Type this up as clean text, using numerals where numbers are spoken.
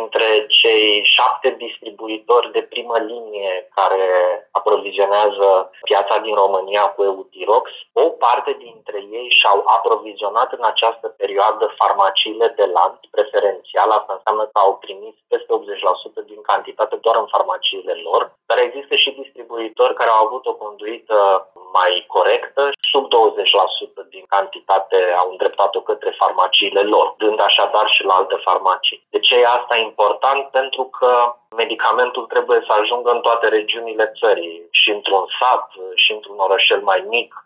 dintre cei 7 distribuitori de primă linie care aprovizionează piața din România cu Eutirox, o parte dintre ei și-au aprovizionat în această perioadă farmaciile de lanț preferențial. Asta înseamnă că au primit peste 80% din cantitate doar în farmaciile lor, dar există și distribuitori care au avut o conduită mai corectă, sub 20% din cantitate au îndreptat-o către farmaciile lor, dând așadar și la alte farmacii. De ce e asta important? Pentru că medicamentul trebuie să ajungă în toate regiunile țării, și într-un sat, și într-un orășel mai mic,